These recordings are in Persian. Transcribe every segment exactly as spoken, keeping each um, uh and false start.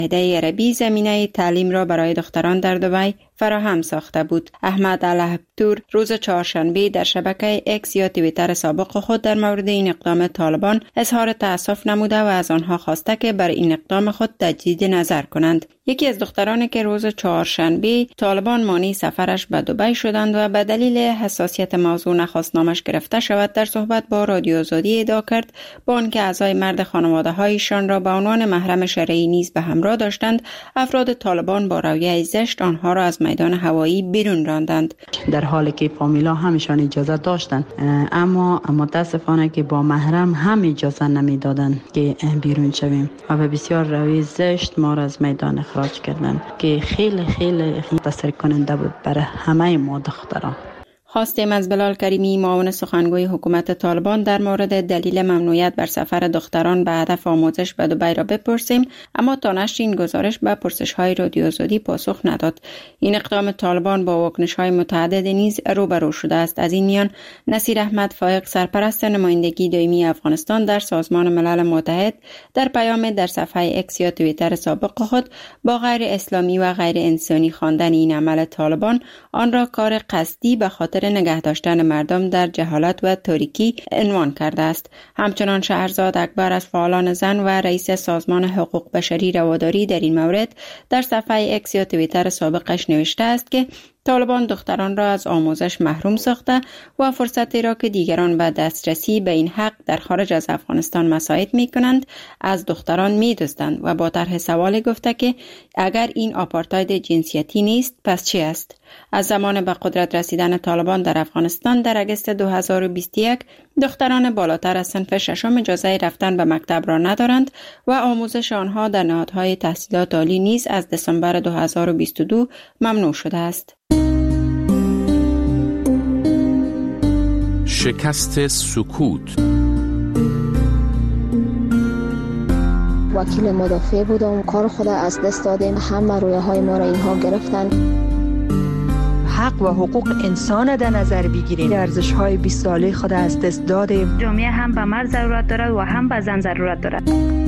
متحده عربی زمینه تعلیم را برای دختران در دبی فراهم ساخته بود. احمد الهبتور روز چهارشنبه در شبکه اکس یا توییتر سابق خود در مورد این اقدام طالبان اظهار تأسف نموده و از آنها خواسته که بر این اقدام خود تجدید نظر کنند. یکی از دخترانی که روز چهارشنبه طالبان مانع سفرش به دبی شدند و به دلیل حساسیت موضوع نخواست نامش گرفته شود، در صحبت با رادیو آزادی ادعا کرد با آنکه اعضای مرد خانواده هایشان را به عنوان محرم شرعی نیز به همراه داشتند، افراد طالبان با رویه زشت آنها را از میدان هوایی بیرون راندند. در حالی که فامیلا همشان اجازه داشتند، اما متاسفانه که با محرم هم اجازه نمیدادند که بیرون شویم و به بسیار رویه زشت ما را از میدان اخراج کردند که خیلی خیلی تاثیر کننده بود برای همه ما دختران. خواستیم از بلال کریمی معاون سخنگوی حکومت طالبان در مورد دلیل ممنوعیت بر سفر دختران به هدف آموزش به دبی را بپرسیم، اما تا نشر این گزارش به پرسش‌های رادیو آزادی پاسخ نداد. این اقدام طالبان با واکنش‌های متعدد نیز روبرو شده است. از این میان نصیر احمد فائق، سرپرست نمایندگی دائمی افغانستان در سازمان ملل متحد، در پیام در صفحه اکس یا توییتر سابق خود با غیر اسلامی و غیر انسانی خواندن این عمل طالبان، آن را کار قصدی به خاطر نگه داشتن مردم در جهالت و تاریکی عنوان کرده است. همچنان شهرزاد اکبر از فعالان زن و رئیس سازمان حقوق بشری رواداری در این مورد در صفحه اکس یا توییتر سابقش نوشته است که طالبان دختران را از آموزش محروم ساخته و فرصتی را که دیگران به دسترسی به این حق در خارج از افغانستان مساعد می کنند از دختران می دزدند و با طرح سوال گفته که اگر این آپارتاید جنسیتی نیست پس چی است؟ از زمان به قدرت رسیدن طالبان در افغانستان در اگست دو هزار و بیست و یک دختران بالاتر از صنف ششم اجازه رفتن به مکتب را ندارند و آموزش آنها در نهادهای تحصیلات عالی نیز از دسامبر دو هزار و بیست و دو ممنوع شده است. شکست سکوت. وکیل مدافع بودم، کار خود از دست دادیم، همه رویه های ما را اینها گرفتن. حق و حقوق انسان در نظر بگیریم، ارزش های بیست ساله خود از دست دادیم. جامعه هم به مرد ضرورت دارد و هم به زن ضرورت دارد.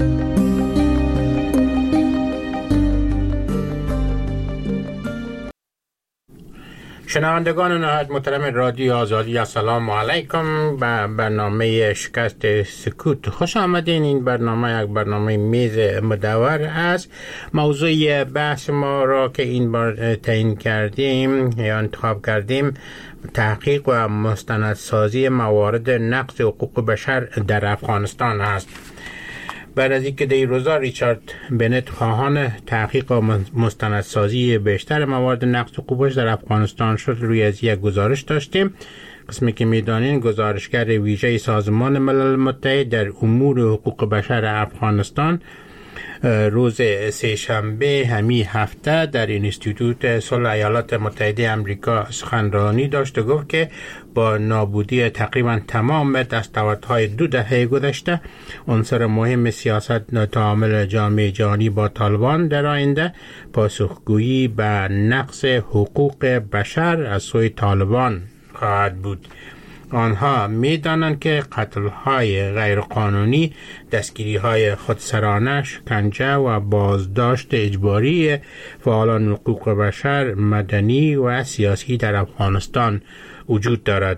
شنوندگان نهایت محترم رادیو آزادی، السلام علیکم. به برنامه شکست سکوت خوش آمدین. این برنامه یک برنامه میز مدور است. موضوع بحث ما را که این بار تعیین کردیم یا انتخاب کردیم تحقیق و مستندسازی موارد نقض حقوق بشر در افغانستان است. بعد از اینکه در روزا ریچارد بنت خواهان تحقیق و مستندسازی بیشتر موارد نقض حقوق بشر در افغانستان شد، روی از یک گزارش داشتیم. قسمی که میدانین گزارشگر ویژه سازمان ملل متحد در امور حقوق بشر افغانستان روز سه شنبه همین هفته در اینستیتوت صلح ایالات متحده آمریکا سخنرانی داشت و گفت که با نابودی تقریبا تمام دستاوردهای دو دهه گذشته، عنصر مهم سیاست تعامل جامعه جهانی با طالبان در آینده پاسخگویی به نقض حقوق بشر از سوی طالبان خواهد بود. آنها می دانند که قتل‌های غیرقانونی، دستگیری‌های خودسرانه، شکنجه و بازداشت اجباری فعالان حقوق بشر مدنی و سیاسی در افغانستان وجود دارد.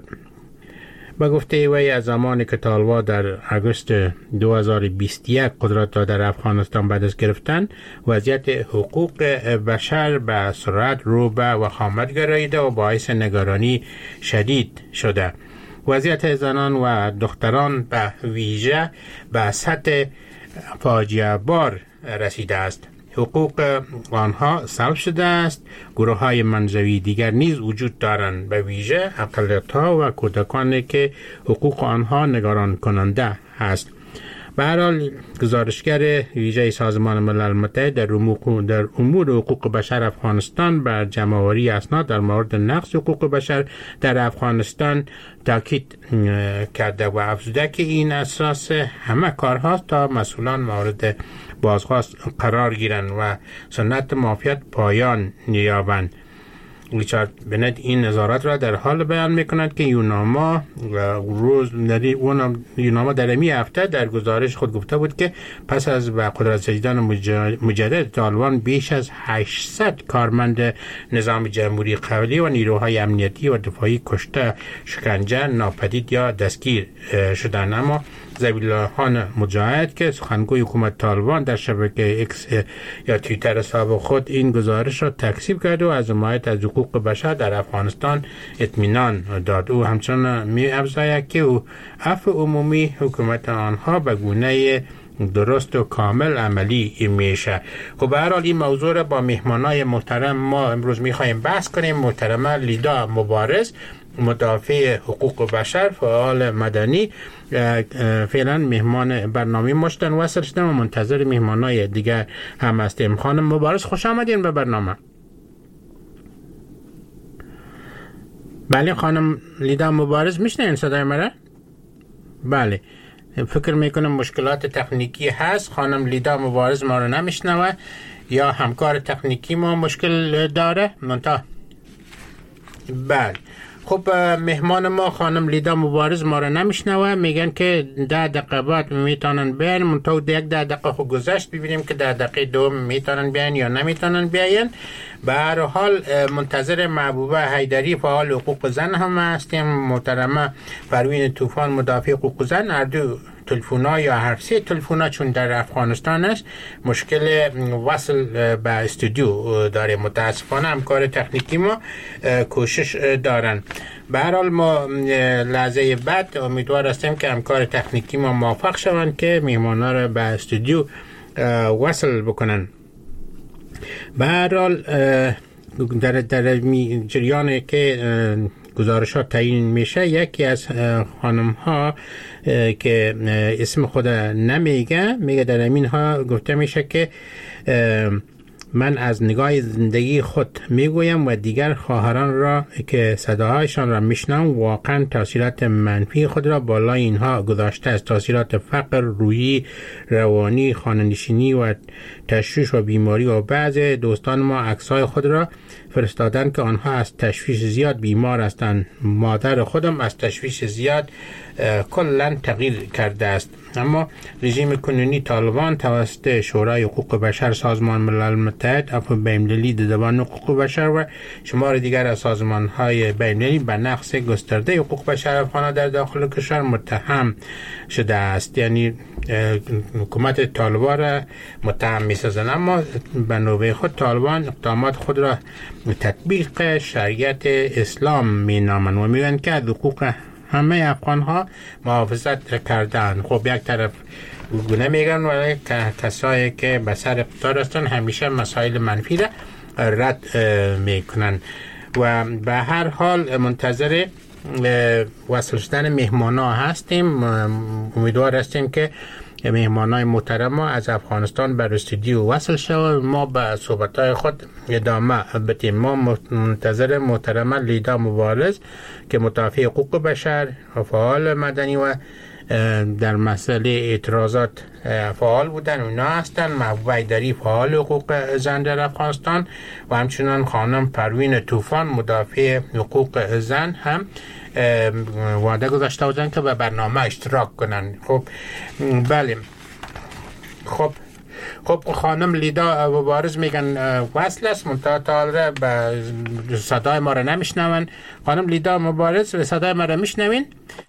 به گفته وی از زمانی که طالبان در اگست دو هزار و بیست و یک قدرت را در افغانستان به دست گرفتند، وضعیت حقوق بشر به سرعت رو به وخامت گراییده و باعث نگرانی شدید شده. وضعیت زنان و دختران به ویژه به سطح فاجعه بار رسیده است. حقوق آنها سلب شده است. گروه های منزوی دیگر نیز وجود دارند، به ویژه اقلیت‌ها و کودکانی که حقوق آنها نگران کننده است. به هر حال گزارشگر ویژه سازمان ملل متحد در در امور حقوق بشر افغانستان بر جمع‌آوری اسناد در مورد نقض حقوق بشر در افغانستان تاکید کرده و افزوده که این اساس همه کارهاست تا مسئولان مورد بازخواست قرار گیرند و سنت مافیات پایان یابند. ریچارد بنت این نظارت را در حال بیان میکند که یوناما روز یوناما در این هفته در گزارش خود گفته بود که پس از به قدرت رسیدن مجدد طالبان بیش از هشتصد کارمند نظام جمهوری قبلی و نیروهای امنیتی و دفاعی کشته، شکنجه، ناپدید یا دستگیر شدند. اما ذبیح الله خان مجاهد که سخنگوی حکومت طالبان در شبکه اکس یا توییتر حساب خود این گزارش را تکذیب کرد و از حمایت از حقوق بشر در افغانستان اطمینان داد. او همچنان می افزاید که او عفو عمومی حکومت آنها به گونه درست و کامل عملی میشه. خب به هر حال این موضوع را با مهمانای محترم ما امروز میخوایم بحث کنیم. محترمه لیدا مبارز، مدافع حقوق بشر، فعال مدنی، فعلا مهمان برنامه مشتن وصل شدم و منتظر مهمانای دیگر هم هستیم. خانم مبارز خوش آمدین به برنامه. بله خانم لیدا مبارز میشنین صدای مرا؟ بله فکر میکنم مشکلات تکنیکی هست. خانم لیدا مبارز ما رو نمیشنوه یا همکار تکنیکی ما مشکل داره منتها. بله خب مهمان ما خانم لیدا مبارز ما رو نمیشنوه، میگن که ده دقیقه بعد میتونن بیان، منتها یک ده دقیقه خود گذشت، ببینیم که ده دقیقه دوم میتونن بیان یا نمیتونن بیان. به هر حال منتظر محبوبه حیدری فعال حقوق زن هم هستیم، محترمه پروین طوفان مدافع حقوق زن. هر دو تلفونا یا هر سه تلفونا چون در افغانستان است مشکل وصل به استودیو داره، متاسفانه همکار تکنیکی ما کوشش دارن. به هر حال ما لحظه بعد امیدوار هستیم که همکار تکنیکی ما موفق شوند که مهمانا را به استودیو وصل بکنن. به هر حال در در جریان که گزارشات تعیین میشه، یکی از خانم ها که اسم خود نمیگه میگه در امین ها گفته میشه که من از نگاه زندگی خود میگویم و دیگر خواهران را که صداهایشان را میشنم واقعا تاثیرات منفی خود را بالای اینها گذاشته است. تاثیرات فقر، روحی، روانی، خانه‌نشینی و تشویش و بیماری و بعض دوستان ما عکسای خود را فرستادن که آنها از تشویش زیاد بیمار هستند. مادر خودم از تشویش زیاد کلا تغییر کرده است. اما رژیم کنونی طالبان توسط شورای حقوق بشر، سازمان ملل متحد، عفو بین‌المللی دیدبان حقوق بشر و شمار دیگر از سازمان‌های بین‌المللی به نقض گسترده حقوق بشر افغان‌ها در داخل کشور متهم شده است. یعنی حکومت طالبان را متهم می‌سازند، اما به نوبه خود طالبان اقدامات خود را تطبیق شریعت اسلام می‌نامند و میگویند که حقوق همه افغان ها محافظت کردن. خب یک طرف گونه میگن ولی کسایی که به سر اقتدار هستن همیشه مسائل منفی را رد میکنن. و به هر حال منتظر وصل شدن مهمان ها هستیم. امیدوار هستیم که مهمانای محترم از افغانستان بر استودیو وصل شود، ما به صحبت‌های خود ادامه بدیم. ما منتظر محترمه لیدا مبارز که مدافع حقوق بشر و فعال مدنی و در مسئله اعتراضات فعال بودن اونا هستن، محبوبه حیدری فعال حقوق زن در افغانستان و همچنان خانم پروین طوفان مدافع حقوق زن هم وعده گذاشته بودن که به برنامه اشتراک کنن. خب بله خب خب خانم لیدا مبارز میگن وصل است، منتها تا به صدای ما را نمیشنون. خانم لیدا مبارز صدای ما را میشنوین؟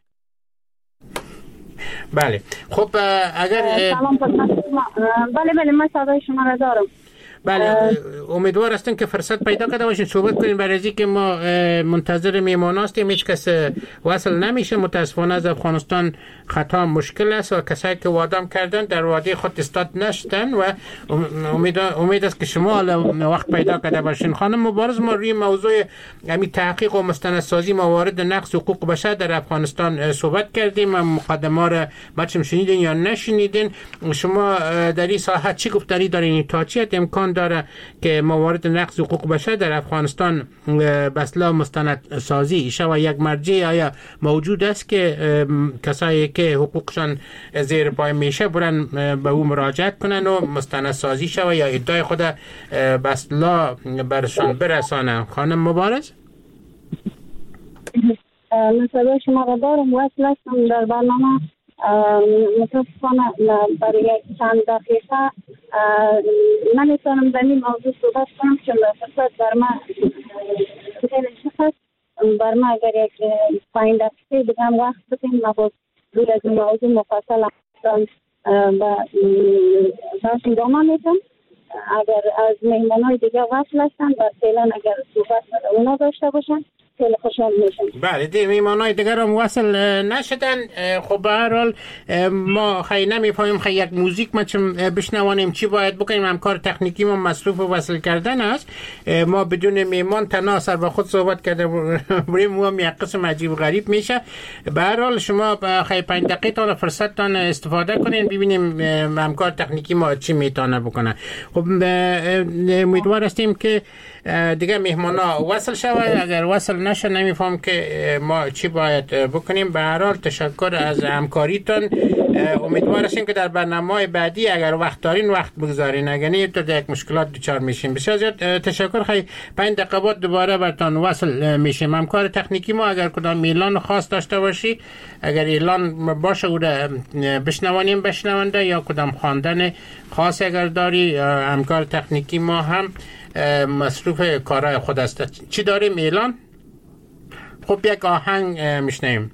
بله خب اگر سلام بله بله من صدای شما را دارم. بله امیدوار هستم که فرصت پیدا کرده باشین صحبت کنیم، برای اینکه که ما منتظر میهمان هستیم. هیچ کس وصل نمیشه متاسفانه. از افغانستان خطا مشکل است و کسایی که وعده کردن در وعده خود استاد نشدن و امید امید است که شما وقت پیدا کرده باشین. خانم مبارز ما روی موضوع همین تحقیق و مستندسازی موارد نقض حقوق بشر در افغانستان صحبت کردیم. مقدمه را بچم شنیدین یا نشنیدین؟ شما در این ساحت چی گفتنی دارین؟ تا چه امکان داره که موارد نقض حقوق بشر در افغانستان به اصطلاح مستند سازی شود یک مرجع آیا موجود است که کسایی که حقوقشان زیر پای میشه برن به او مراجعت کنن و مستند سازی شود یا ادعای خود به اصطلاح برشان برسانه؟ خانم مبارز مثلا شما را دارم وصل هستم در برنامه. متاسفانه برای چند دقیقه نمیتونم در این موضوع صحبت کنم چون فرصت بر من خیلی شخص بر من اگر یک پنج دقیقه بگم وقت بدیم ما باز روی از این موضوع مفصل بحث ادامه میتونم. اگر از مهمانای دیگه وصل هستن و فعلا اگر صحبت اونا داشته باشن خیلی خوشحال میشم. بله دی میمانای دیگر هم وصل نشدن. خب به هر حال ما خیلی نمیفهمیم خیلی یک موزیک ما چون بشنوانیم چی باید بکنیم. همکار تکنیکی ما مصروف وصل کردن است. ما بدون میمان تنها سر با خود صحبت کرده بریم و هم یک قسم عجیب و غریب میشه. به هر حال شما خیلی پنج دقیقه تا فرصت تان استفاده کنین ببینیم همکار تکنیکی ما چی میتونه بکنه. خب امیدوار هستیم که دیگه مهمانا وصل شود. اگر وصل نشه نمیفهم که ما چی باید بکنیم. به هر حال تشکر از همکاریتون. امیدوار هستیم که در برنامه‌های بعدی اگر وقت دارین وقت بگذارین، اگر نه تو یک مشکلات دچار میشیم. بسیار زیاد تشکر. خیلی پنج دقیقه بعد دوباره براتون وصل میشیم. همکار تکنیکی ما اگر کدام اعلان خاص داشته باشی، اگر اعلان باشه او بشنوانیم بشنونده یا کدام خواندن خاص اگر داری، همکار تکنیکی ما هم مصروف کارهای خود است. چی داریم اعلان؟ خب یک آهنگ میشنیم.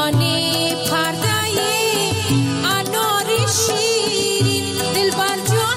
میانه پرده انار شیرین دل بر جان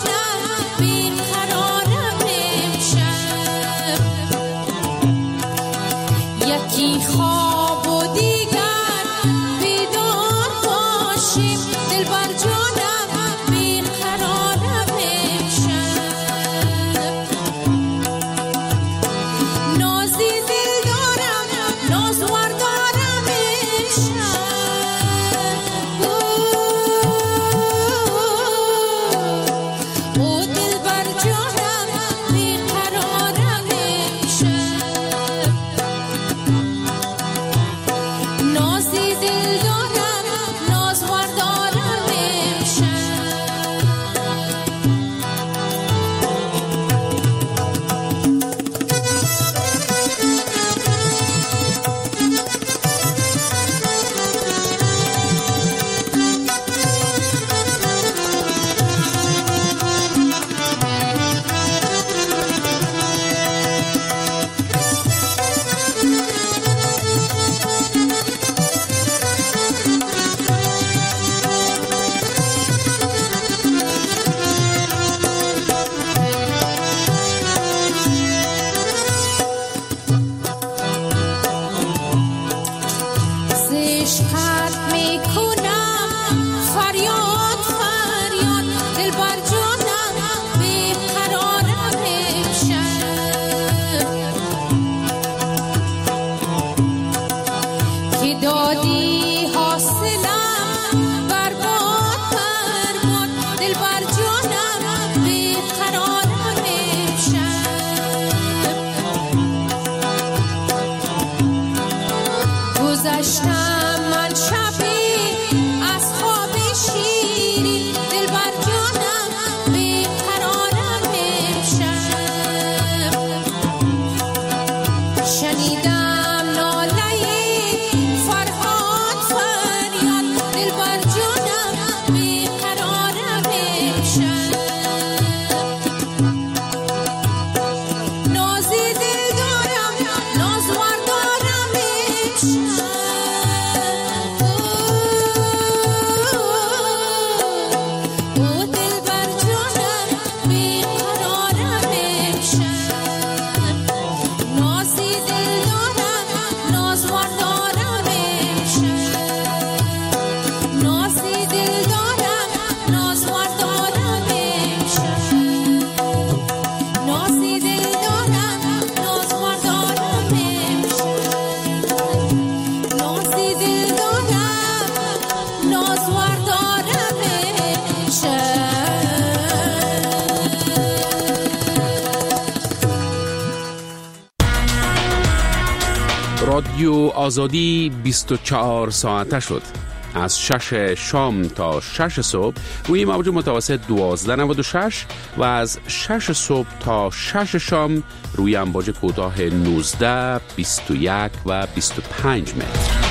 رادیو آزادی بیست و چهار ساعته شد. از شش شام تا شش صبح روی موج متوسط دوازده نود و شش و از شش صبح تا شش شام روی امواج کوتاه نوزده، بیست و یک و بیست و پنج متر.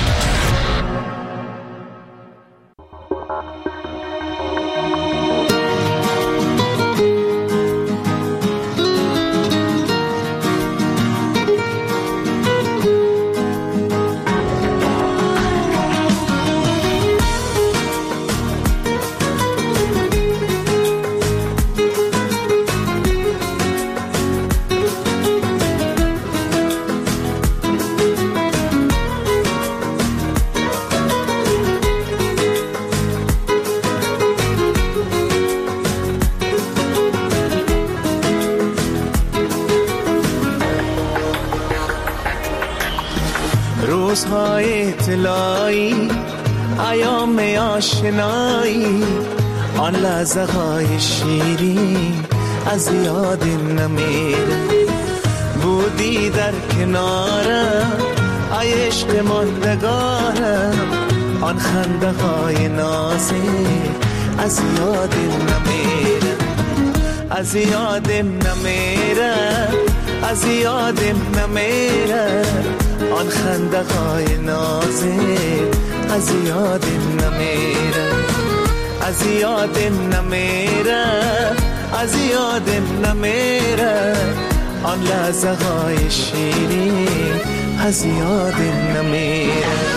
روزهای طلایی، ایام آشنایی، آن لحظه های شیرین از یاد نمیره. بودی در کنارم ای عشق ماندگارم، آن خنده های نازک از یاد نمیره. از یادم نمیره، از یادم نمیره، آن خنده های نازک از یادم نمیره. از یادم نمیره، از یادم نمیره، آن لحظه های شیرین از یادم نمیره.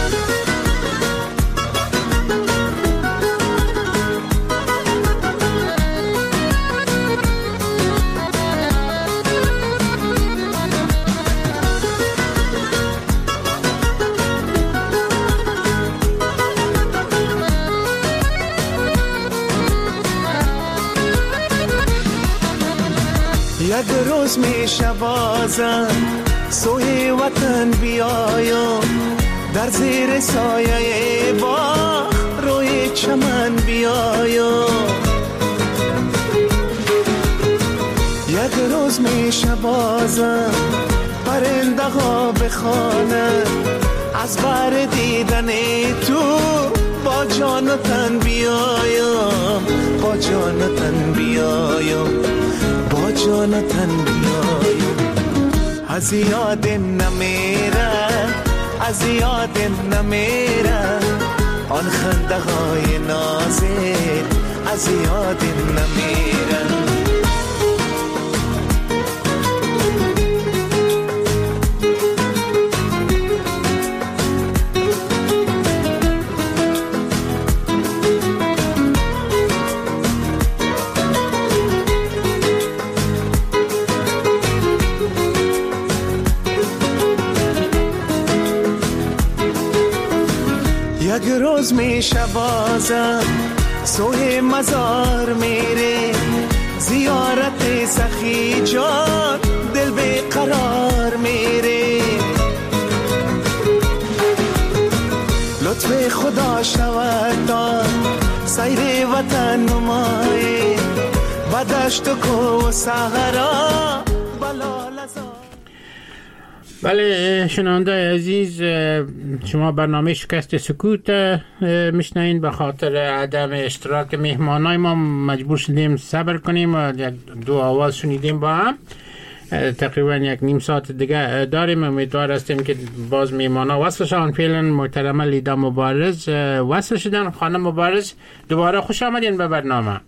یک روز میشه بازم سوی وطن بیایم، در زیر سایه باغ روی چمن بیایم. یک روز میشه بازم پرنده ها بخوانن، از بر دیدن تو با جان و تن بیایم، با جان و تن بیایم، با جان و تن بیایم. از یادم نمیره، از یادم نمیره، آن خنده های نازک از یادم نمیره. یک روز میشه بازم سوی مزار میره، زیارت سخی جان دل به قرار میره. لطف خدا شود تا سیر وطن نمایی، بدشت و کو و صحرا بلال ازا. بله شنونده عزیز، شما برنامه شکست سکوت میشنین. به خاطر عدم اشتراک مهمانای ما مجبور شدیم صبر کنیم و دو آواز شنیدیم با هم. تقریبا یک نیم ساعت دیگه داریم. امیدوار هستیم که باز مهمانا وصل شدن. فعلا محترمه لیدا مبارز وصل شدن. خانم مبارز دوباره خوش آمدین به برنامه.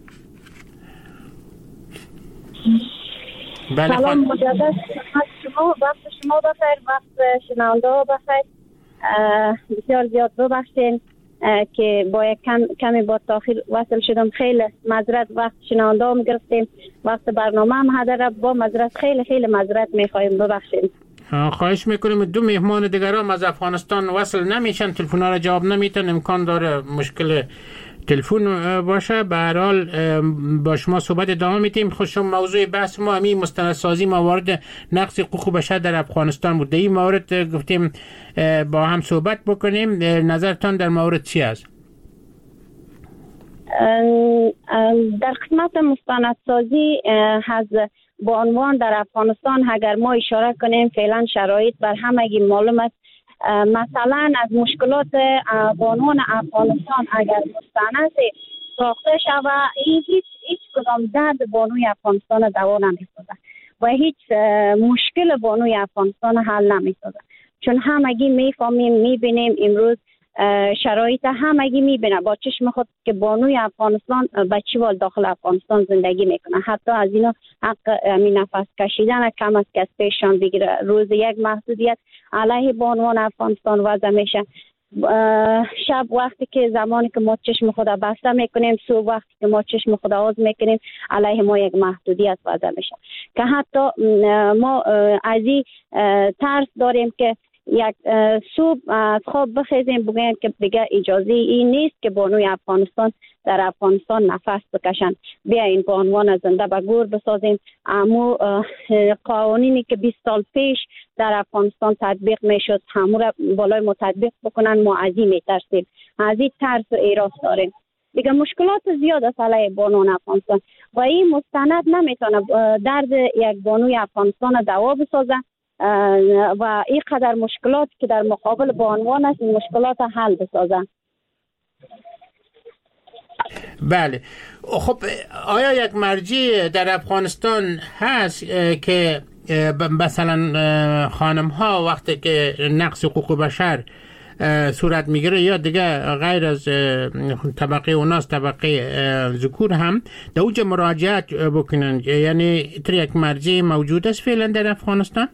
بله سلام مجدد شما، وقت شما بخیر، وقت شنونده ها بخیر. بسیار زیاد ببخشین که با یک کم کمی با تاخیر وصل شدم. خیلی معذرت، وقت شنونده ها میگرفتیم، وقت برنامه هم هدر، با معذرت، خیلی خیلی معذرت میخوایم، ببخشین. خواهش میکنیم. دو مهمان دیگر هم از افغانستان وصل نمیشن، تلفن ها را جواب نمیتن، امکان داره مشکل تلفن باشه. به هر حال با شما صحبت ادامه میدیم. خوش موضوع بحث ما همین مستندسازی موارد نقض حقوق بشر در افغانستان بود. در این مورد گفتیم با هم صحبت بکنیم. نظرتان در مورد چی است؟ در قسمت مستندسازی از با عنوان در افغانستان اگر ما اشاره کنیم فعلا شرایط بر همگی معلوم است. مثلا از مشکلات با عنوان افغانستان اگر مستند ساخته شود این هیچ هیچ کدام درد بانوی افغانستان دوا نمی‌سازد و هیچ مشکل بانوی افغانستان حل نمی‌سازد، چون همگی میفهمیم میبینیم امروز شرایط همگی میبینه با چشم خود که بانوی افغانستان بچه وال داخل افغانستان زندگی میکنه، حتی از اینا حق همین نفس کشیدن کم از کس پیششان بگیره. روز یک محدودیت علیه بانوان افغانستان وضع میشه. شب وقتی که زمانی که ما چشم خود بسته میکنیم، صبح وقتی که ما چشم خود باز میکنیم علیه ما یک محدودیت وضع میشه که حتی ما از این ترس داریم که یک صبح از خواب بخیزیم بگویم که دیگه اجازه این نیست که بانوی افغانستان در افغانستان نفس بکشن، بیاین به عنوان زنده به گور بسازیم. اما قوانینی که بیست سال پیش در افغانستان تطبیق میشد همون را بالای ما تطبیق بکنن، ما از این میترسیم، از این ترس و ایراس داریم. دیگه مشکلات زیاد است علیه بانوان افغانستان و این مستند نمیتونه درد یک بانوی افغانستان دوا بسازه و این قدر مشکلات که در مقابل بانوان است این مشکلات حل بسازه. بله، خب آیا یک مرجع در افغانستان هست که مثلا خانم ها وقتی که نقض حقوق بشر صورت میگیره یا دیگه غیر از طبقه اوناس طبقه ذکور هم در اوجه مراجعت بکنن؟ یعنی تر یک مرجع موجود است فعلا در افغانستان؟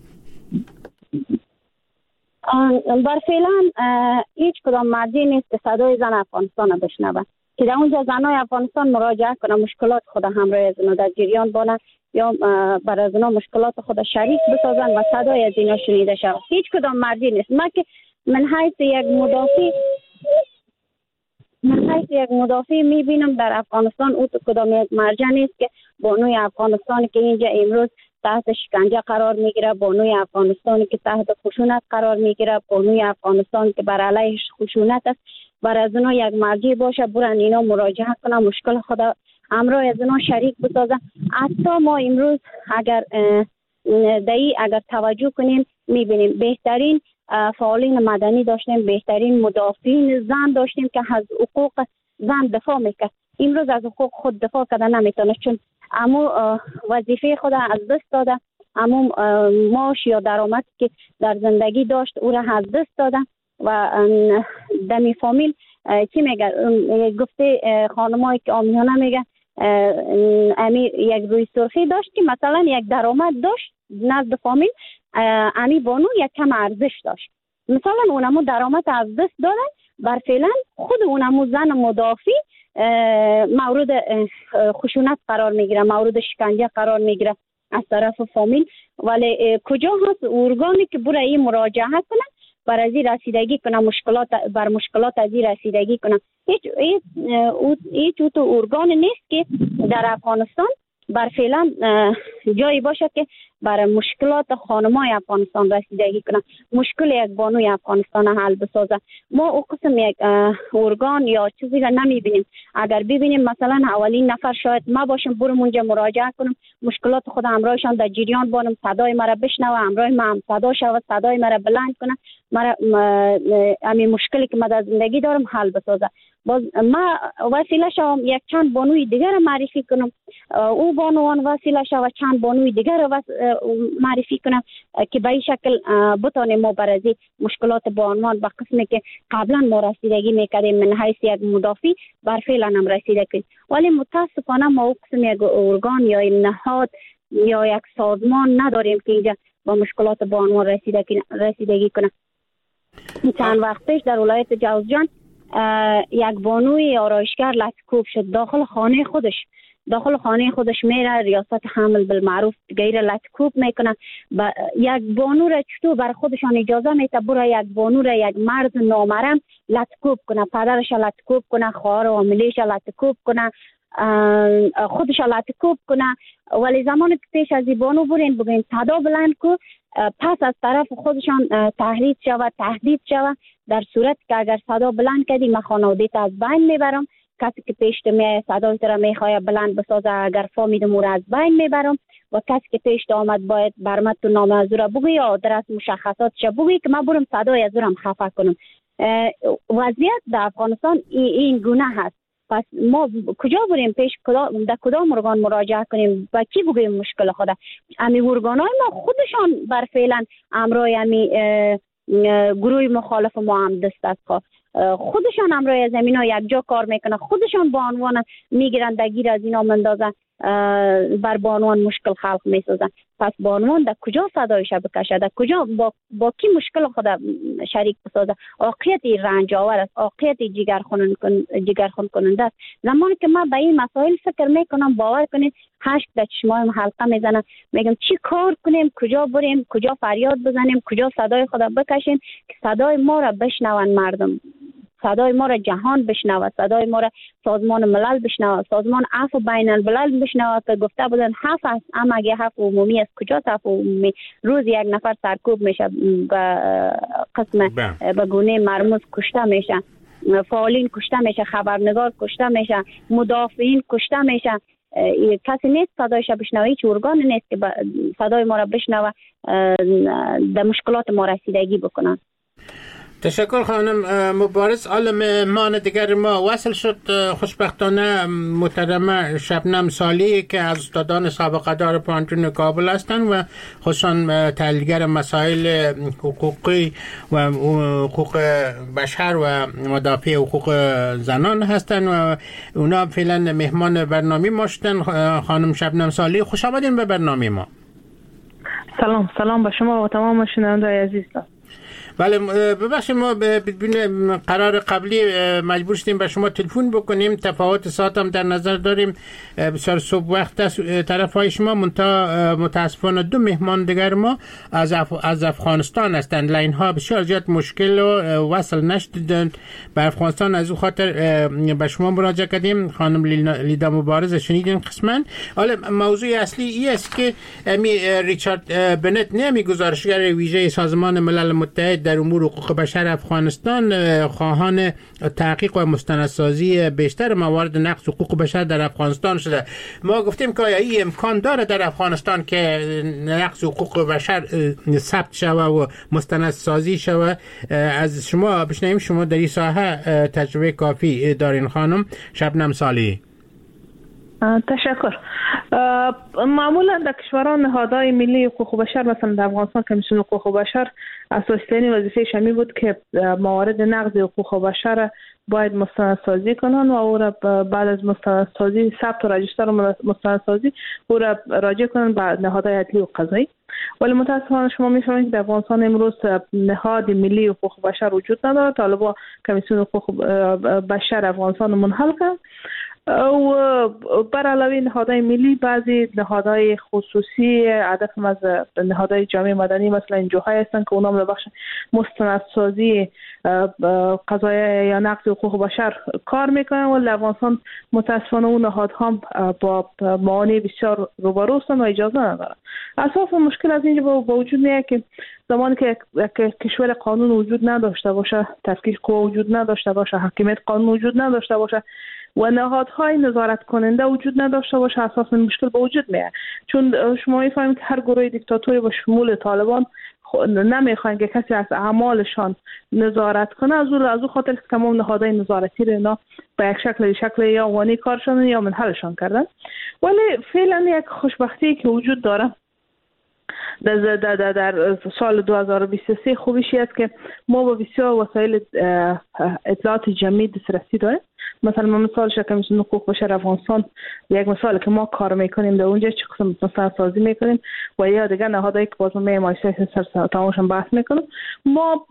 بر فعلا هیچ کدام مرجع نیست که صدای زن افغانستان بشنوه که در اونجا زنای افغانستان مراجعه کنه، مشکلات خود همراه از اونا در جریان بانه یا بر از اونا مشکلات خود شریک بسازن و صدای از اینا شنیده شود. هیچ کدام مرجع نیست. من که من حیث یک مدافع من حیث یک مدافع میبینم در افغانستان او کدام یک مرجع نیست که بانوی افغانستان که اینجا امروز تحت شکنجه قرار میگیره، بانوی افغانستان که تحت خشونت قرار میگیره، بانوی افغانستان که بر علیه خشونت است، بر از اونا یک مرجع باشه برن اینا مراجعه کنن، مشکل خود همراه از اونا شریک بسازن. حتی ما امروز اگر دایی اگر توجه کنیم میبینیم بهترین فعالین مدنی داشتیم، بهترین مدافعین زن داشتیم که از حقوق زن دفاع میکرد. امروز از حقوق خود دفاع کردن نمیتونه، چون اما وظیفه خود از دست داده، اما معاش یا درآمد که در زندگی داشت او را از دست داده و دمی فامیل چی میگه گفته خانمایی که آمیانه میگه امیر یک روی سرخی داشت که مثلا یک درآمد داشت نزد فامیل، امی بانو یک کم ارزش داشت، مثلا اونمو درآمد از دست دادن. بر فعلا خود اونمو زن مدافع مورد خشونت قرار میگیره، مورد شکنجه قرار میگیره از طرف فامیل. ولی کجا هست ارگانی که برای این مراجعه کنه، بر از این رسیدگی کنه، مشکلات بر مشکلات از این رسیدگی کنه؟ هیچ هیچ تو ارگان نیست که در افغانستان بر فعلا جایی باشه که بر مشکلات خانمای افغانستان رسیدگی کنه، مشکل یک بانوی افغانستان حل بسازه. ما او قسم یک ارگان یا چیزی را نمیبینیم. اگر ببینیم مثلا اولین نفر شاید ما باشم، برم اونجا مراجعه کنم، مشکلات خود همراهشان در جریان بانم، صدای مرا بشنوه، همراه ما هم صدا شود، صدای مرا بلند کنه، مرا همین مشکلی که ما در زندگی دارم حل بسازه. باز ما وسیله شوم یک چند بانوی دیگر را معرفی کنم، او بانوان وسیله شوه چند بانوی دیگر را معرفی کنم که به این شکل بتانیم ما بر از مشکلات بانوان به قسمی که قبلا ما رسیدگی میکردیم من حیث یک مدافع بر فعلا هم رسیده کنیم. ولی متاسفانه ما او قسم یک ارگان یا نهاد یا یک سازمان نداریم که اینجا با مشکلات بانوان رسیدگی کنه. چند وقت پیش در ولایت جوزجان یک بانوی آرایشگر لطکوب شد داخل خانه خودش. داخل خانه خودش میره، ریاست حمل بالمعروف غیر لطکوب میکنه. یک بانو را چطور بر خودشان اجازه میده برای یک بانو را یک مرد نامحرم لطکوب کنه، پدرش لطکوب کنه، خواهر و عاملیش لطکوب کنه، خودش لطکوب کنه. ولی زمانی که پیش از این بانو برین بگین صدا بلند کو، پس از طرف خودشان تهدید شود تهدید شود در صورت که اگر صدا بلند کردی من خانواده‌ت از بین میبرم، کسی که پیشت میاد صدای تو را میخواد بلند بسازه، اگر فهمیدم او را از بین میبرم. و کسی که پیشت آمد باید برمت تو نام از او را بگوی یا آدرس مشخصاتش بگوی که من برم صدای از او را خفه کنم. وضعیت در افغانستان این گونه هست. پس ما کجا بریم پیش کدام در کدام ارگان مراجعه کنیم و کی بگویم مشکل خود؟ امی ارگانای ما خودشان بر فعلا امرای امی گروه مخالف ما هم دست است. خودشان امرای زمین ها یک جا کار میکنن، خودشان با عنوان میگیرن در گیر از اینا مندازن، بر بانوان مشکل خلق میسازن. پس بانوان در کجا صدایش بکشه؟ در کجا با, با کی مشکل خود شریک بسازه؟ واقعیت رنج آور است، واقعیت جگرخون جگرخون کننده است. زمانی که من به این مسائل فکر میکنم باور کنید هشت در چشمایم حلقه میزنم، میگم چی کار کنیم، کجا بریم، کجا فریاد بزنیم، کجا صدای خود بکشیم که صدای ما را بشنون مردم، صدای ما را جهان بشنوه، صدای ما را سازمان ملل بشنوه، سازمان عفو بین الملل بشنوه که گفته بودن حف است، اما اگه حف عمومی است کجاست حف عمومی؟ روز یک نفر سرکوب میشه، به قسم به گونه مرموز کشته میشه، فعالین کشته میشه، خبرنگار کشته میشه، مدافعین کشته میشه. کسی نیست صدایش بشنوه، هیچ ارگان نیست که صدای ما را بشنوه، در مشکلات ما رسیدگی بکنن. تشکر خانم مبارز. حالا مهمان دیگر ما وصل شد، خوشبختانه محترمه شبنم صالحی که از استادان سابقه دار پانتون کابل هستند و خصوصا تحلیلگر مسائل حقوقی و حقوق بشر و مدافع حقوق زنان هستند و اونا فعلا مهمان برنامه ما شدن. خانم شبنم صالحی خوش آمدین به برنامه ما. سلام سلام به شما و تمام شنوندگان عزیزم. بله ببخشید ما بدون قرار قبلی مجبور شدیم به شما تلفن بکنیم، تفاوت ساعت هم در نظر داریم، بسیار صبح وقت است طرف های شما، منتها متاسفانه دو مهمان دیگر ما از اف... از افغانستان هستند. لاین ها بسیار زیاد مشکل و وصل نشدند به افغانستان، از او خاطر به شما مراجعه کردیم. خانم لیدا مبارز شنیدین قسما. حالا موضوع اصلی این است که امی ریچارد بنت نمی گزارشگر ویژه سازمان ملل متحد در امور حقوق بشر افغانستان خواهان تحقیق و مستندسازی بیشتر موارد نقض حقوق بشر در افغانستان شده. ما گفتیم که این امکان داره در افغانستان که نقض حقوق بشر ثبت شوه و مستندسازی شوه. از شما بشنویم، شما در این ساحه تجربه کافی دارین خانم شبنم صالحی. تشکر. معمولا در کشوران نهادهای ملی حقوق بشر مثلا در افغانستان کمیسیون حقوق بشر اساسی‌ترین وظیفه‌اش همین بود که موارد نقض حقوق بشر باید مستندسازی کنن و او را بعد از مستندسازی ثبت و رجیستر و مستندسازی او را راجع کنن به نهادهای عدلی و قضایی. ولی متاسفانه شما می‌فهمید که در افغانستان امروز نهاد ملی حقوق بشر وجود نداره. طالبان کمیسیون حقوق بشر افغانستان منحل کرد و بر علاوه نهادهای ملی بعضی نهادهای خصوصی هدف از نهادهای جامعه مدنی مثلا انجوهای هستن که اونا به بخش مستندسازی قضایا یا نقض حقوق بشر کار میکنن و افغانستان متاسفانه اون نهادها با معانی بسیار روبرو هستن و اجازه ندارن. اساس مشکل از اینجا با وجود میاد که زمانی که کشور قانون وجود نداشته باشه، تفکیک قوا وجود نداشته باشه، حاکمیت قانون وجود نداشته باشه و نهادهای نظارت کننده وجود نداشته باشه، اساسا مشکل به وجود میاد. چون شما میفهمید که هر گروه دیکتاتوری با شمول طالبان نمیخوان که کسی از اعمالشان نظارت کنه، از اون از اون خاطر تمام نهادهای نظارتی رو اینا به یک شکل شکل یا وانی کارشان یا منحلشان کردن. ولی فعلا یک خوشبختی که وجود داره در, در, در, در سال دو هزار و بیست و سه خوبیشی است که ما با بسیار وسایل اطلاعات جمعی دسترسی داریم. مثلا ما مثال کمیسیون حقوق بشر افغانستان یک مثال که ما کار میکنیم در اونجا چه قسم مستندسازی میکنیم و یا دیگر نهادهایی که باز ما میمایسته سر تماشان بحث میکنیم. ما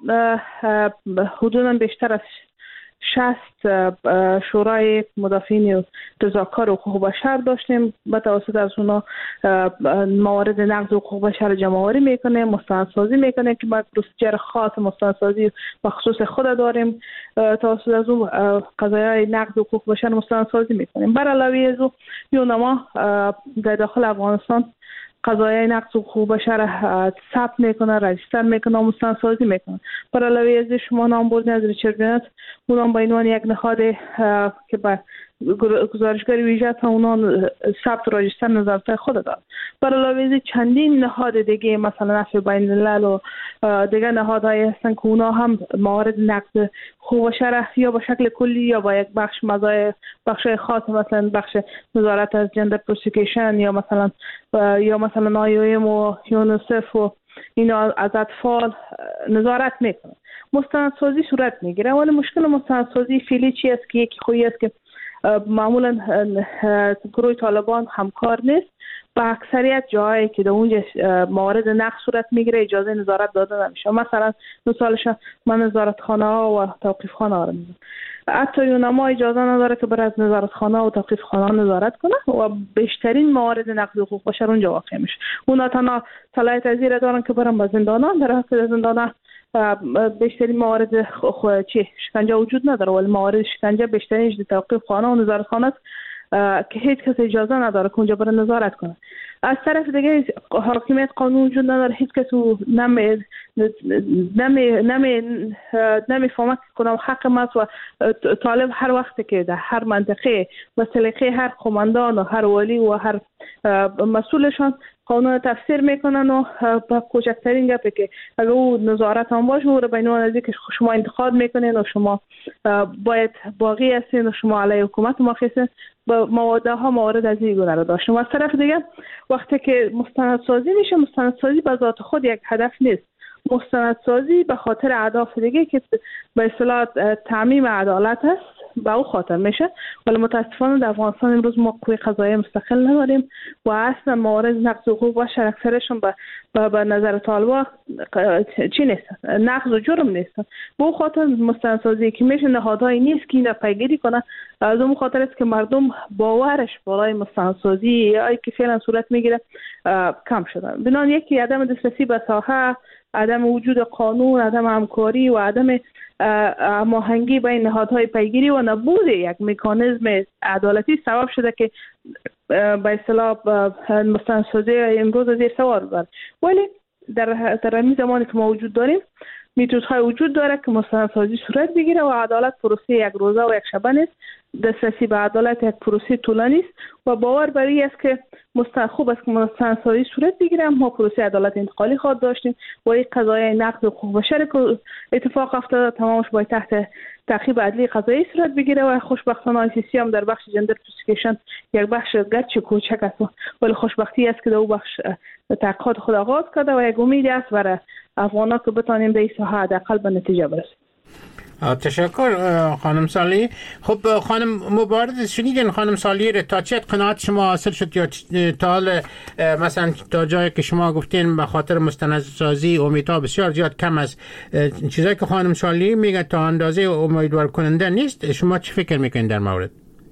حدودا بیشتر از شصت شورای مدافعین و تظاهرکار حقوق بشر داشتیم. به توسط از اونا موارد نقض حقوق بشر جمع‌آوری میکنه، مستندسازی میکنه که ما پروسیجر خاص مستندسازی و خصوص خود داریم. توسط از اون قضایای نقض حقوق بشر مستندسازی میکنیم. بر علاوه از اون ما در داخل افغانستان قضایای نقض حقوق بشر ثبت میکنه، رجیستر میکنه و مستندسازی میکنه. پر علاوه از شما نام بردین از ریچارد بنت، اونم به عنوان یک نهاد که به گزارشگری ویژه تا اونان ثبت راجستر نظارت خود دارد. بر علاوه از چندین نهاد دیگه مثلا نفع بین الملل و دیگه نهادهای هستن که اونا هم موارد نقض حقوق بشر یا به شکل کلی یا با یک بخش مزای بخش خاص مثلا بخش نظارت از جندر پروسیکیشن یا مثلا یا مثلا آی او ام و یونیسف و اینا از اطفال نظارت میکنه. مستندسازی صورت میگیره، ولی مشکل مستندسازی فعلی چی است که یکی خویی است که معمولا گروه طالبان همکار نیست. با اکثریت جایی که در اونجا موارد نقض صورت میگیره اجازه نظارت داده نمیشه. مثلا مثالش من نظارتخانه ها و توقیف خانه ها رو میگم. حتی یونما اجازه نداره که برای از نظارتخانه و توقیف خانه نظارت کنه و بیشترین موارد نقض حقوق بشر اونجا واقع میشه. اونا تنها صلاحیت ازیر دارن که برن به زندانان، در حالی که زندانان بیشترین موارد خو چی شکنجه وجود نداره، ولی موارد شکنجه بیشترینش در توقیف خانه و نظارتخانه است که هیچ کس اجازه نداره که اونجا بره نظارت کنه. از طرف دیگه حاکمیت قانون وجود نداره، هیچ کس نمی نمی نمی نمیفهمه که کدام حق است و طالب هر وقت که در هر منطقه و سلیقه هر قماندان و هر ولی و هر مسئولشان قانون تفسیر میکنن و با کوچکترین گپی که اگر او نظارت هم باشه او رو بین اون که شما انتقاد میکنین و شما باید باقی هستین و شما علیه حکومت مخالفین با مواده ها موارد از این گونه رو داشتیم. و از طرف دیگه وقتی که مستندسازی میشه، مستندسازی به ذات خود یک هدف نیست. مستندسازی به خاطر اهداف دیگه که به اصطلاح تعمیم عدالت است به او خاطر میشه، ولی متاسفانه در افغانستان امروز ما قوه قضاییه مستقل نداریم و اصلا موارد نقض حقوق بشر اکثرشون به به نظر طالبان چی نیستن، نقض و جرم نیستن. به او خاطر مستندسازی که میشه نهادهایی نیست که اینا پیگیری کنه. از اون خاطر است که مردم باورش بالای مستندسازی یا که فعلا صورت میگیره کم شدن. بنان یکی عدم دسترسی به ساحه، عدم وجود قانون، عدم همکاری و عدم هماهنگی بین نهادهای پیگیری و نبود یک مکانیزم عدالتی سبب شده که به اصطلاح مستندسازی امروز از زیر سوال ببره. ولی در در این زمانی که ما وجود داریم میتودهای وجود داره که مستندسازی صورت بگیره و عدالت پروسه یک روزه و یک شبه نیست. دسترسی به عدالت یک پروسه طولانی است و باور بر این است که مستند خوب است که مستندسازی صورت بگیره. ما پروسه عدالت انتقالی خواهد داشتیم و این قضایای نقض حقوق بشر که اتفاق افتاده تمامش باید تحت تعقیب عدلی قضایی صورت بگیره و خوشبختانه آی سی سی هم در بخش جندر پروسیکیشن یک بخش گرچه کوچک است ولی خوشبختی است که در او بخش تحقیقات خود آغاز کرده و یک امید است برای افغان‌ها که بتانیم در این ساحه حداقل به نتیجه برسیم. تشکر خانم صالحی. خب خانم مبارز شنیدین خانم صالحی تا چه قناعت شما حاصل شد یا تا حال مثلا تا جایی که شما گفتین به خاطر مستندسازی امیدها بسیار زیاد کم است، چیزایی که خانم صالحی میگه تا اندازه امیدوار کننده نیست، شما چه فکر میکنین در مورد؟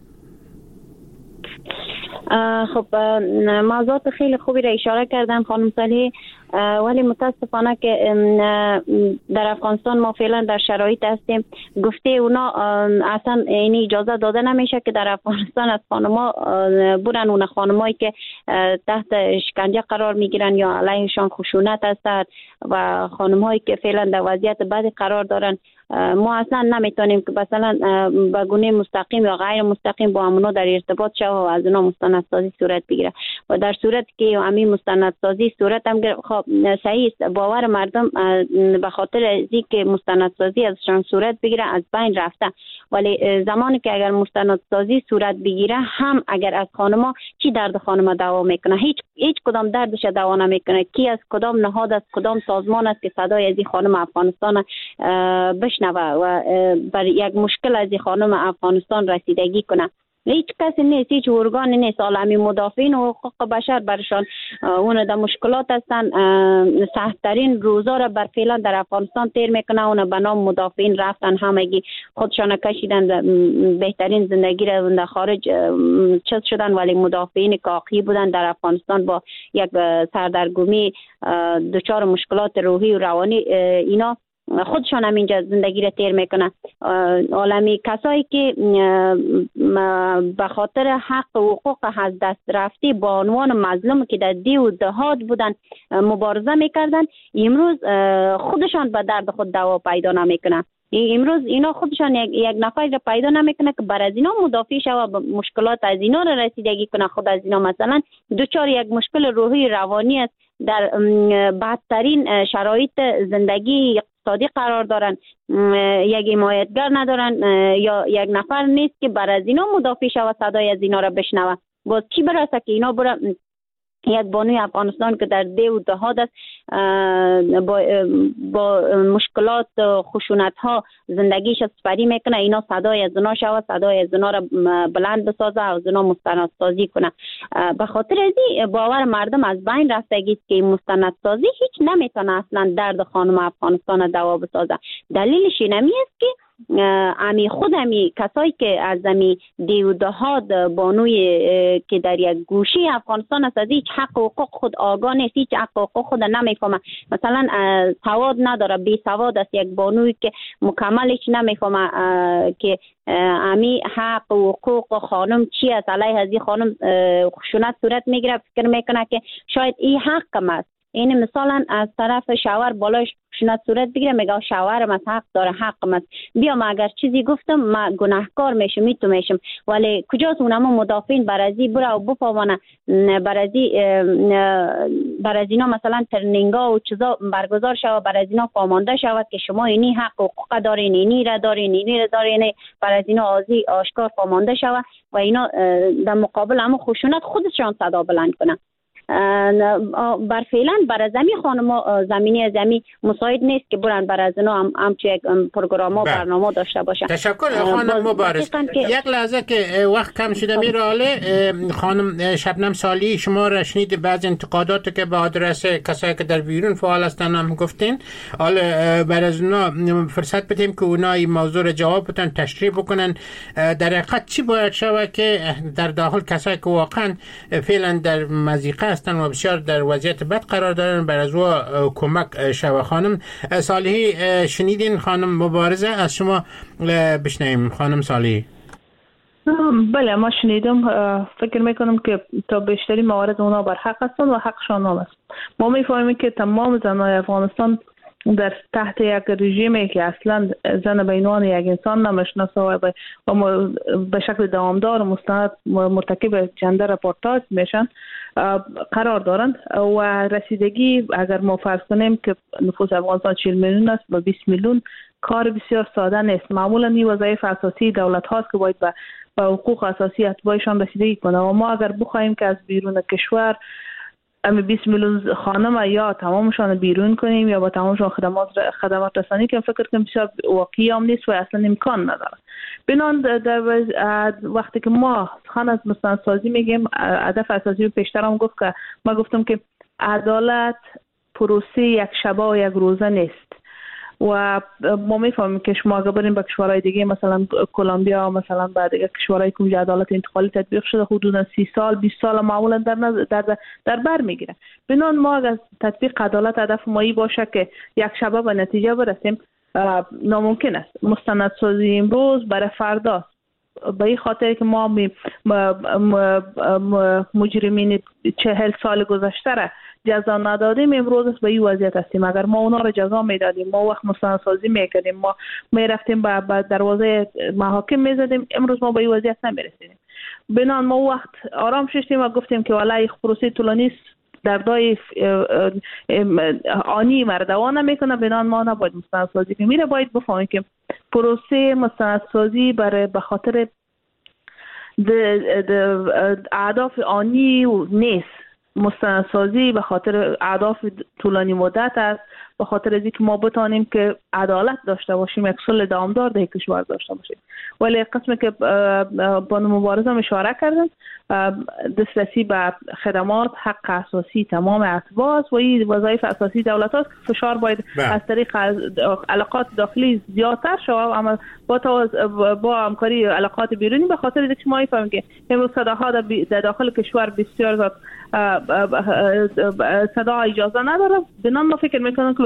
خب موضوعات خیلی خوبی را اشاره کردن خانم صالحی، ولی متاسفانه که در افغانستان ما فعلا در شرایط هستیم گفته اونا اصلا این اجازه داده نمیشه که در افغانستان از خانما برن اون خانمایی که تحت شکنجه قرار میگیرن یا علیهشان خشونت هستند و خانمایی که فعلا در وضعیت بدی قرار دارن. ما اصلا نمیتونیم که مثلا به گونه مستقیم یا غیر مستقیم با همونا در ارتباط شو و از اونا مستندسازی صورت بگیره و در صورت که همین مستندسازی صورت هم خب صحیح است، باور مردم به خاطر ازی که مستندسازی ازشان صورت بگیره از بین رفته، ولی زمانی که اگر مستندسازی صورت بگیره هم اگر از خانما چی درد خانما دوا میکنه، هیچ هیچ کدام دردش دوا نمیکنه. کی از کدام نهاد از کدام سازمان است که صدای از این خانم افغانستان بشنوه و بر یک مشکل از این خانم افغانستان رسیدگی کنه؟ هیچ کسی نیست، هیچ ارگانی نیست. عالمی مدافعین حقوق بشر برشان اون در مشکلات هستن، سخت‌ترین روزا را بر فعلا در افغانستان تیر میکنه. اون به نام مدافعین رفتن همگی خودشان کشیدن بهترین زندگی را در خارج چیز شدن، ولی مدافعین کاقی بودن در افغانستان با یک سردرگمی دچار مشکلات روحی و روانی اینا خودشان هم اینجا زندگی را تیر میکنن. عالمی کسایی که به خاطر حق و حقوق از دست رفته با عنوان مظلوم که در دی و دهات بودن مبارزه میکردن، امروز خودشان به درد خود دوا پیدا نمیکنن. امروز اینا خودشان یک, یک نفر را پیدا نمیکنه که بر از اینا مدافع شود، مشکلات از اینا را رسیدگی کنه. خود از اینا مثلا دوچار یک مشکل روحی روانی است، در بدترین شرایط زندگی اقتصادی قرار دارن، یک حمایتگر ندارن یا یک نفر نیست که بر از اینا مدافع شود، صدای از اینا را بشنوه. باز چی برسه که اینا برا یک بانوی افغانستان که در ده و دهات است با, با مشکلات خشونت ها زندگیش سپری میکنه، اینا صدای از اونا شود، صدای از اونا را بلند بسازه، از اونا مستندسازی کنه. به خاطر ازی باور مردم از بین رفتگی است که مستندسازی هیچ نمیتونه اصلا درد خانم افغانستان دوا بسازه. دلیلش اینمی است که امی خود امی کسایی که از امی دیودهات بانوی که در یک گوشه افغانستان است، از هیچ حق و حقوق خود آگاه نیست، هیچ حق و حقوق خود نمیفهمه. مثلا سواد نداره، بی سواد است، یک بانوی که مکملش نمیفهمه که امی حق و حقوق خانم چی است، علیه از این خانم خشونت صورت میگیره، فکر میکنه که شاید این حقم است. این مثلا از طرف شوهر بالایش خشونت صورت بگیره، میگه شوهرم از حق داره، حقم است، بیا ما اگر چیزی گفتم ما گناهکار میشم، میتو میشم. ولی کجاست اونم مدافعین برازی برا و بفهمانه، برازی برازینا مثلا ترنینگا و چیزا برگزار شود، برازینا فهمانده شود که شما اینی حق و حقوق دارین، اینی را دارین، اینی را دارین، برازینا آزی آشکار فهمانده شود و اینا در مقابل هم خشونت خودشان صدا بلند کنن. بر فعلا بر زمین خانم زمینی از زمین مساعد نیست که برن بر از اینا هم همچه یک پروگرام و برنامه داشته باشن. تشکر خانم مبارز. یک لحظه که وقت کم شده میراله، خانم شبنم صالحی شما را شنید بعض انتقادات که به آدرس کسایی که در بیرون فعال هستن هم گفتین، حالا بر از اونا فرصت بدیم که اونا این موضوع را جواب بدن، تشریح بکنن. در حقیقت چی باید شود که در داخل کسایی که واقعا فعلا در مضیقه و بسیار در وضعیت بد قرار دارن بر از او کمک شود؟ خانم صالحی شنیدین خانم مبارزه، از شما بشنویم. خانم صالحی. بله ما شنیدم. فکر میکنم که تا بیشتری موارد اونا بر حق هستن و حقشان هم است. ما میفهمیم که تمام زنای افغانستان در تحت یک رژیمی که اصلا زن به عنوان یک انسان نمیشناسه و به شکل دوامدار مستند مرتکب جندر اپارتاید میشن قرار دارند و رسیدگی اگر ما فرض کنیم که نفوس افغانستان چهل میلیون است و بیست میلیون کار بسیار ساده نیست. معمولا این وظایف اساسی دولت هاست که باید به حقوق اساسی اتباعشان رسیدگی کنه و ما اگر بخوایم که از بیرون کشور امی بیست میلیون خانم یا تمامشان بیرون کنیم یا با تمامشان خدمات خدمات رسانی که فکر کنم بسیار واقعی هم نیست و اصلا امکان نداره. بنان در وقتی که ما خان از مستندسازی میگیم، هدف اساسی رو پیشتر هم گفت که ما گفتم که عدالت پروسه یک شبه و یک روزه نیست و ما میفهمیم که شما اگر بریم به کشورهای دیگه مثلا کلمبیا، مثلا بعد دیگه کشورهای که عدالت انتقالی تطبیق شده حدودا سی سال بیست سال معمولا در در در بر میگیره. بنان ما اگر تطبیق عدالت هدف ما باشه که یک شبه به نتیجه برسیم ناممکن است. مستندسازی امروز برای فردا به این خاطر که ما مجرمین چهل سال گذشته را جزا ندادیم، امروز به این وضعیت هستیم. اگر ما اونا را جزا میدادیم، ما وقت مستندسازی میکردیم، ما میرفتیم به دروازه محاکم میزدیم، امروز ما به این وضعیت نمیرسیدیم. بنان ما وقت آرام شدیم و گفتیم که والله پروسه طولانی در دای آنی مردوان نمیکنه، بنان ما نباید مستندسازی کنیم. میره باید بفهمیم که پروسه مستندسازی برای به خاطر اهداف آنی نیست. مستندسازی به خاطر اهداف طولانی مدت است، به خاطر از اینکه ما بتانیم که عدالت داشته باشیم، یک صلح دوامدار در کشور داشته باشیم. ولی قسمی که بانو مبارزه اشاره کردن، دسترسی به خدمات حق اساسی تمام اتباع است و این وظایف اساسی دولت است. فشار باید بله. از طریق علاقات داخلی زیادتر شود، اما با با همکاری علاقات بیرونی، به خاطر اینکه ما میفهمیم که امروز صداها در داخل کشور بسیار زیاد صدا اجازه نداره. بنان ما فکر میکنم که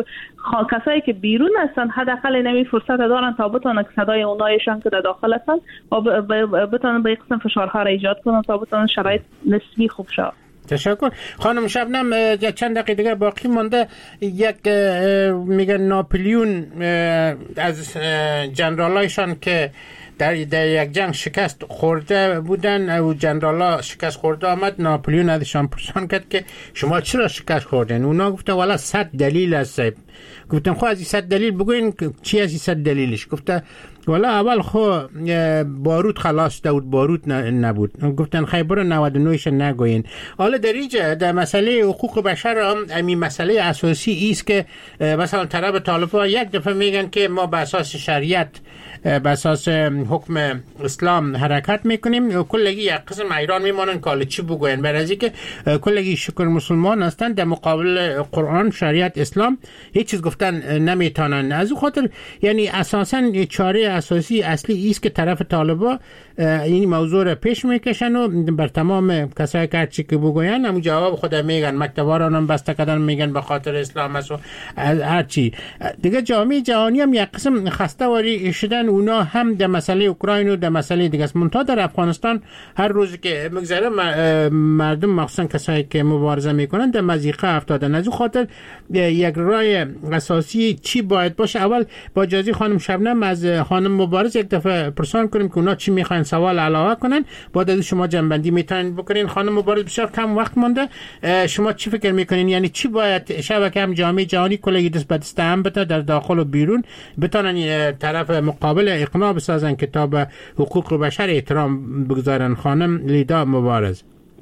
کسایی که بیرون هستن حداقل نمی فرصت دارن تا بتونن صدای اونایشان که در داخل هستن و بتونن به قسم فشارها را ایجاد کنن تا بتونن شرایط نسبی خوب شد. تشکر. خانم شبنم چند دقیقه دیگه باقی مونده. یک میگن ناپلیون از جنرالایشان که در, در یک جنگ شکست خورده بودن و جنرالا شکست خورده آمد، ناپلیون ازشان پرسان کرد که شما چرا شکست خوردن؟ اونا گفتن والا صد دلیل است. گفتن خب از این صد دلیل بگوین چی از این صد دلیلش؟ گفته والا اول خو بارود خلاص داد، بارود نبود. گفتن خیلی برو نود و نهش نگوین. حالا در اینجا در مسئله حقوق بشر هم همین مسئله اساسی است که مثلا طرف طالبان یک دفعه میگن که ما به اساس شریعت به اساس حکم اسلام حرکت میکنیم، کلگی یک قسم ایران میمانن که چی بگوین، برای از اینکه کلگی شکر مسلمان هستن در مقابل قرآن شریعت اسلام هیچ چیز گفتن نمیتونن. از اون خاطر یعنی اساسا چاره اساسی اصلی است که طرف طالبان این موضوع را پیش میکشن و بر تمام کسایی که چی که بگوین همون جواب خود میگن، مکتباران هم بسته کردن میگن به خاطر اسلام است و هر چی دیگه. جامعه جهانی هم یک قسم خسته واری شدن، اونا هم در مسئله اوکراین و در مسئله دیگه است. منتها در افغانستان هر روز که مگذره مردم مخصوصا کسایی که مبارزه میکنن در مضیقه افتادن. از اون خاطر یک راه اساسی چی باید باشه؟ اول با اجازه خانم شبنم از خانم مبارز یک دفعه پرسان کنیم که اونا چی میخوان سوال علاوه کنن، بعد از شما جنبندی میتونین بکنین. خانم مبارز بسیار کم وقت مونده، شما چی فکر میکنین؟ یعنی چی باید شبکه هم جامعه جهانی کلی دست به دست هم بده در داخل و بیرون بتونن طرف مقابل اقناع بسازن که تا به حقوق بشر احترام بگذارن؟ خانم لیدا مبارز.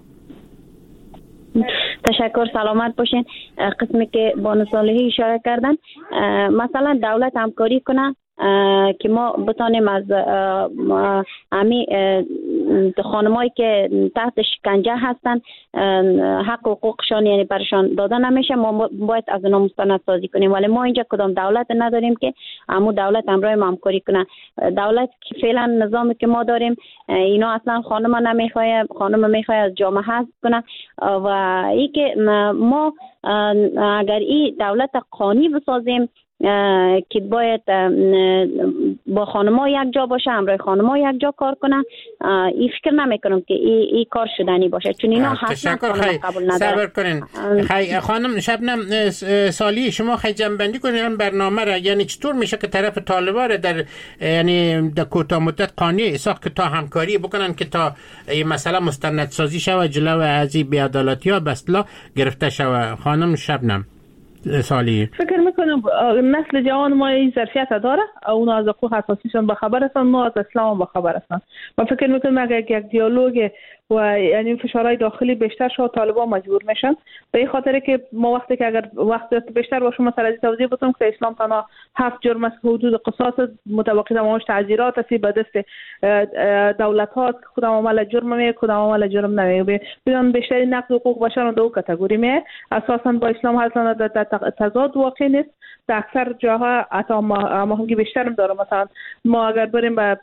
تشکر، سلامت باشین. قسمی که بانو صالحی اشاره کردن مثلا دولت همکاری کنه که ما بتانیم از امی خانمایی که تحت شکنجه هستن حق و حقوقشان یعنی برشان داده نمیشه، ما باید از اونا مستند سازی کنیم. ولی ما اینجا کدام دولت نداریم که همون دولت همراه ما همکاری کنه. دولت که فعلا نظامی که ما داریم اینا اصلا خانم نمیخواه، خانم میخواه از جامعه حذف کنه و ای که ما اگر این دولت قانی بسازیم که باید با خانم‌ها یک جا باشه، همراه خانم‌ها یک جا کار کنن، این فکر نمی‌کنم که این ای کار شدنی باشه، چون اینا حتما قبول ندارن. صبر کنین. خی خانم شبنم سالی، شما خی جنبندی کنین برنامه را، یعنی چطور میشه که طرف طالبان را در یعنی در کوتاه مدت قانع ساخت که تا همکاری بکنن که تا این مسئله مستندسازی شود، جلو از این بی‌عدالتی‌ها به اصطلاح گرفته شود؟ خانم شبنم سالی، فکر میکنم نسل جوان ما این ظرفیت داره، اونا از حقوق اساسیشون با خبر هستن، ما از اسلام با خبر هستن. من فکر میکنم اگر یک دیالوگ و یعنی فشارهای داخلی بیشتر شد طالبان مجبور میشن، به این خاطر که ما وقتی که اگر وقت بیشتر باشه مثلا از توضیح بدم که اسلام تنها هفت جرم است، حدود قصاص متوقع تمامش تعزیرات است به دست دولت ها، کدام عمل جرم میه کدام عمل جرم نمیه. بدون بیشتر نقض حقوق بشر دو کاتگوری میه، اساسا با اسلام اصلا در تضاد واقع نیست. در اکثر جاها حتی ماهنگی بیشتر داره. مثلا ما اگر بریم به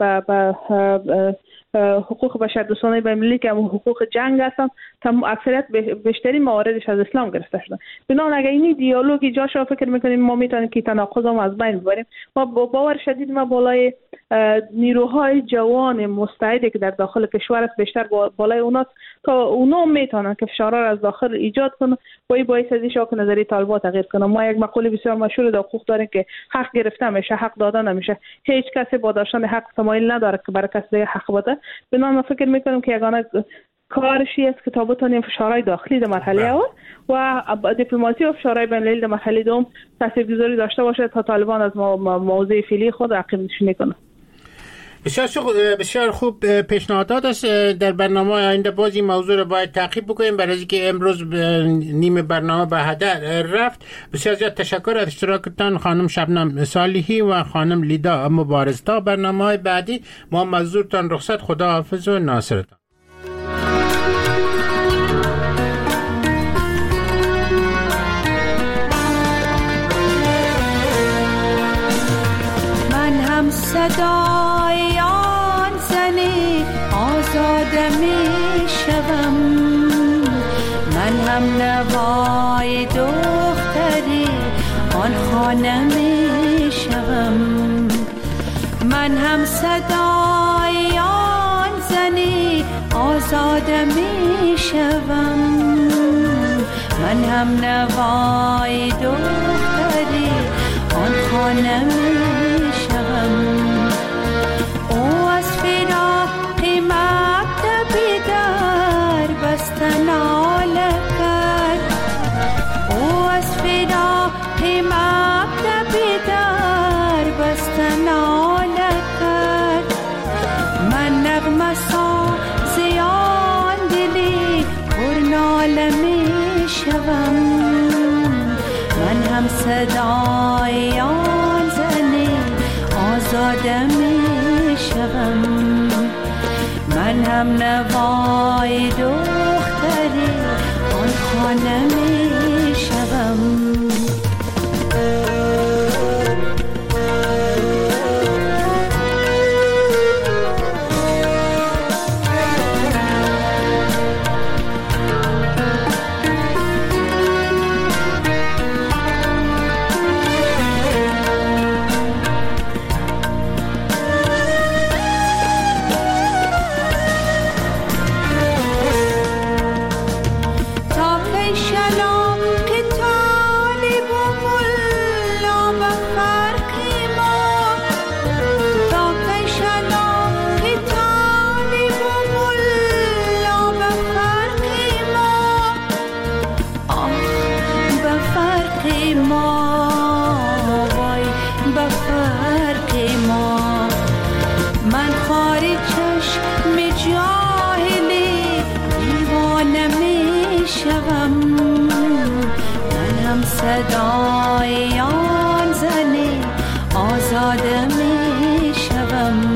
حقوق بشر دوستانه بین المللی که حقوق جنگ هستن، تم اکثریت بیشتری مواردش از اسلام گرفته شده. بنابراین اگر این دیالوگ ایجاد شد فکر میکنیم ما میتونیم که تناقض هم از بین ببریم. ما با باور شدید ما بالای نیروهای جوان مستعدی که در داخل کشور است بیشتر بالای اوناست تا اونا میتونن که فشارها را از داخل ایجاد کنن و این باعث از که نظری طالبان تغییر کنه. ما یک مقوله بسیار مشهور در حقوق داریم که حق گرفته میشه، حق داده نمیشه. هیچ کسی با داشتن حق تمایل نداره که برای کسی حق بده. بنابراین من فکر میکنم که یگانه کارشی است که تا بتونیم فشارهای داخلی در مرحله اول و دیپلماسی و فشارهای بین‌المللی در مرحله دوم تاثیرگذاری داشته باشه تا طالبان از موضوع فعلی خود عقب نشینی کنه. بسیار بسیار خوب پیشنهادات است. در برنامه آینده باز این موضوع رو باید تعقیب بکنیم برای اینکه امروز نیم برنامه به هدر رفت. بسیار زیاد تشکر از اشتراکتان خانم شبنم صالحی و خانم لیدا مبارز. تا برنامه‌های بعدی ما منظورتان رخصت، خدا حافظ و ناصرتان. من هم صدای آن زنی آزاده می شوم، من هم نوای دختری آن خانه می شوم. من هم صدای آن زنی آزاده می شوم. من هم نوای دختری آن خانه می شوم. او از فراق مکتبی در بستن ناله کرد. او از فراق مکتبی در بستن ناله کرد. من نغمه ساز آن دلی پر ناله می شوم. من هم صدای آن زنی آزاده می شوم. من هم نوای دختری آن خانه می شوم. صدای آن زنی آزاده می شوم.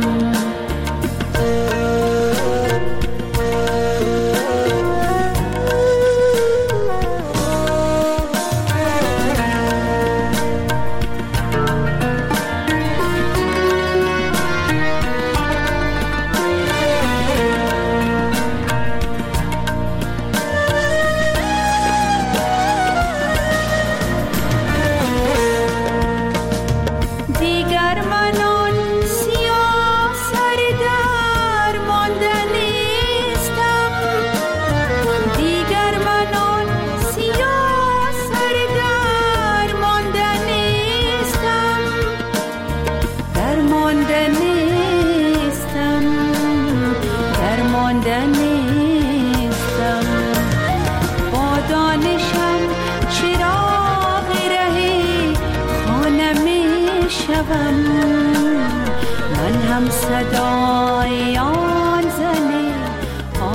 من هم صدای